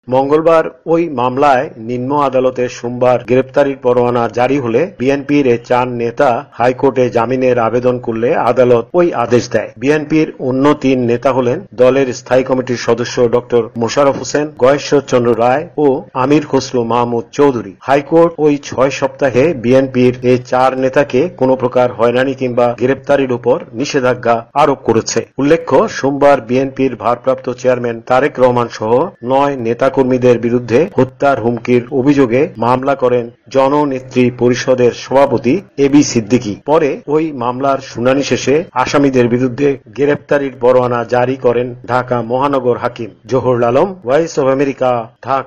মঙ্গলবার ওই মামলায় নিম্ন আদালতে সোমবার গ্রেপ্তারির পরোয়ানা জারি হলে বিএনপির এই 4 নেতা হাইকোর্টে জামিনের আবেদন করলে আদালত ওই আদেশ দেয়। বিএনপির অন্য 3 নেতা হলেন দলের স্থায়ী কমিটির সদস্য ডক্টর মোশাররফ হোসেন, গয়েশ্বর চন্দ্র রায় ও আমির খসরু মাহমুদ চৌধুরী। হাইকোর্ট ওই 6 সপ্তাহে বিএনপির এই 4 নেতাকে কোনো প্রকার হয়রানি কিংবা গ্রেপ্তারির উপর নিষেধাজ্ঞা আরোপ করেছে। উল্লেখ্য, সোমবার বিএনপির ভারপ্রাপ্ত চেয়ারম্যান তারেক রহমান সহ 9 নেতাকর্মীদের বিরুদ্ধে হত্যার হুমকির অভিযোগে মামলা করেন জননেত্রী পরিষদের সভাপতি এবি সিদ্দিকী। পরে ওই মামলার শুনানি শেষে আসামিদের বিরুদ্ধে গ্রেপ্তারির পরোয়ানা জারি করেন ঢাকা মহানগর হাকিম। Zahurul Alam, Voice of America, Dhaka.